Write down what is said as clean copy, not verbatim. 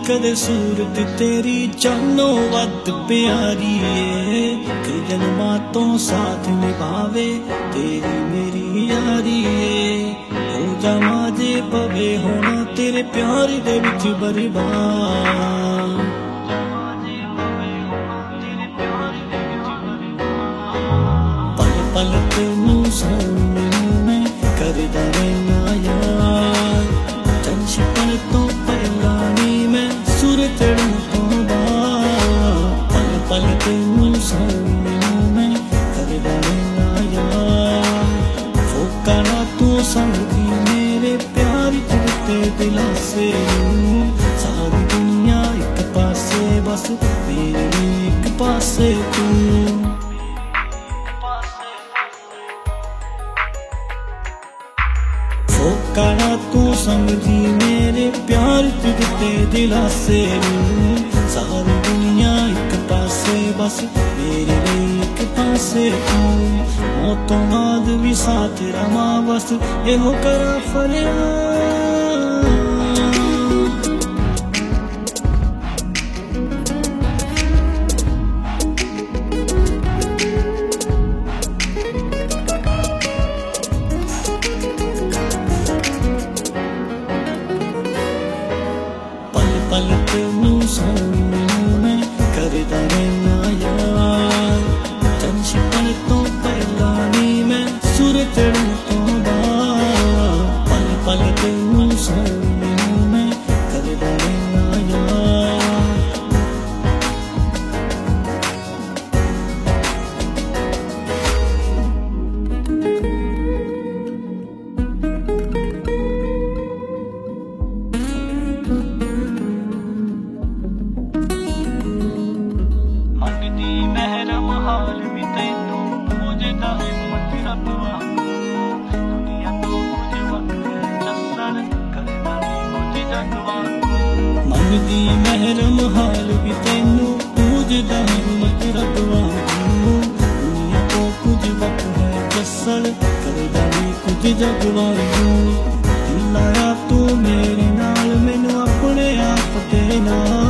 कदे सूरत तेरी जानो वत प्यारी है कि जन्मां तो साथ निभावे तेरी मेरी यारी है। हो जावां जे पवे होना तेरे प्यार दे विच बर्बाद। पल पल तेनू सोने मैं करदा रहना यार। जंशपन तो पहला नी मैं सुर चढ़न तो बाद। पल पल तेनू सोने मैं करदा रहना यार। फोका ना तू समझी मेरे प्यार चढ़ते दिलासे। सारी दुनिया एक पासे बस मेरे एक पासे तू। फोका ना तू समझी मेरे प्यार तुझते दिलासे। सारी दुनिया एक पासे बस मेरे एक पासे तू। मौतों बाद भी साथ रवा बस एहो करा फरियाद। पल तेनू सोने मैं करदा रहना यार। जंशपन तो पहला नी मैं सुर चढ़न तो बाद। पल पल तेनू सोने मैं करदा रहना यार। महरम हाल भी तैनू मुझे दा हिम्मत रब वांगू। दुनिया तो कुछ वक्त जसन करदा नहीं कुछ जग वांगू। मंगदी महरम हाल भी तैनू मुझे दा हिम्मत रब वांगू। दुनिया तो कुछ वक्त है जसन करदा नहीं कुछ जग वांगू। दिल लाया तू मेरे नाल मैनू अपने आप दे नाल।